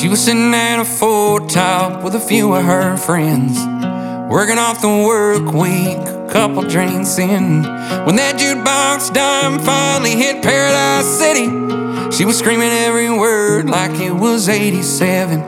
She was sitting at a Ford top with a few of her friends, working off the work week, a couple drinks in. When that jukebox dime finally hit Paradise City, she was screaming every word like it was 87.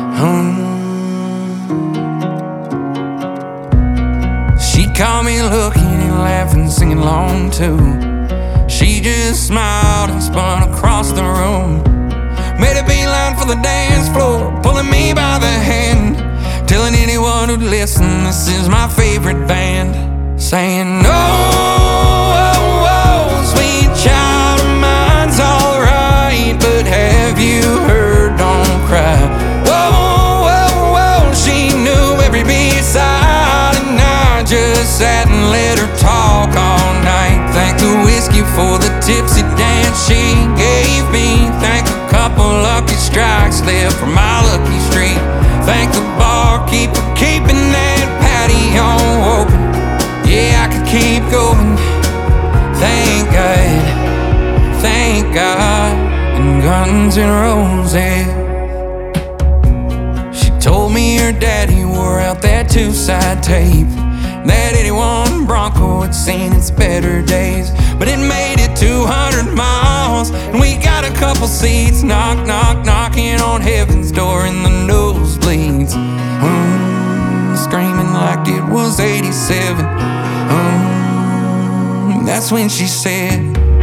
She caught me looking and laughing, singing along too. She just smiled and spun across the room, made a beeline for the dance floor, pulling me by the hand, telling anyone who'd listen this is my favorite band, saying, oh, sweet child of mine's alright, but have you heard, don't cry. Whoa, she knew every B-side, and I just sat and let her talk all night. Thank the whiskey for the tipsy dance she gave me, thank a couple lucky strikes left from my lucky streak, thank the barkeeper keeping that patio open. Yeah, I could keep going. Thank God, and Guns N' Roses. She told me her daddy wore out that two-side tape, that 81 Bronco had seen its better days, but it made it 200 miles, and we got a couple seats, knocking on heaven's door in the nosebleeds, screaming like it was 87. That's when she said,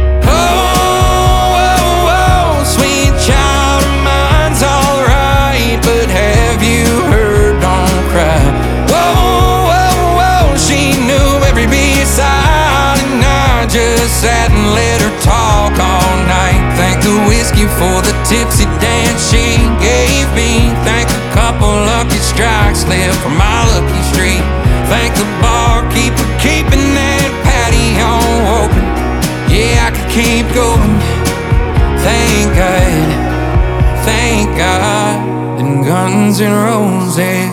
oh, sweet child of mine's alright, but have you heard, don't cry. Whoa, she knew every B-side, and I just sat and let her talk all night. Thank the whiskey for the tipsy dance she gave me, thank a couple lucky strikes left from my lucky streak, thank the barkeeper keeping that patio open. Yeah, I could keep going. Thank God, and Guns N' Roses.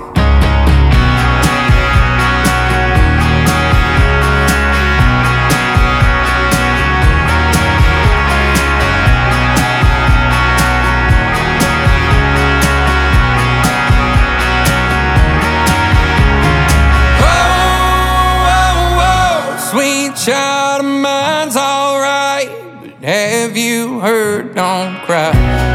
Sweet child of mine's alright, but have you heard, don't cry.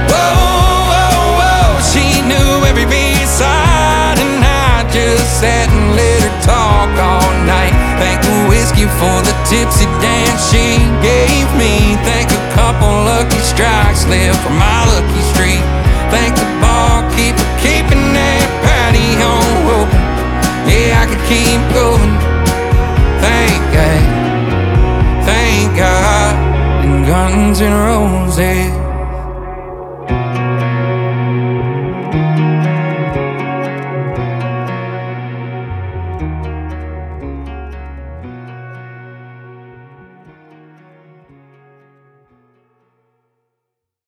Whoa, she knew every B-side, and I just sat and let her talk all night. Thank the whiskey for the tipsy dance she gave me, thank a couple lucky strikes left from my lucky streak, thank the barkeeper keeping that patio open. Yeah, I could keep going. Thank God, and Guns N' Roses.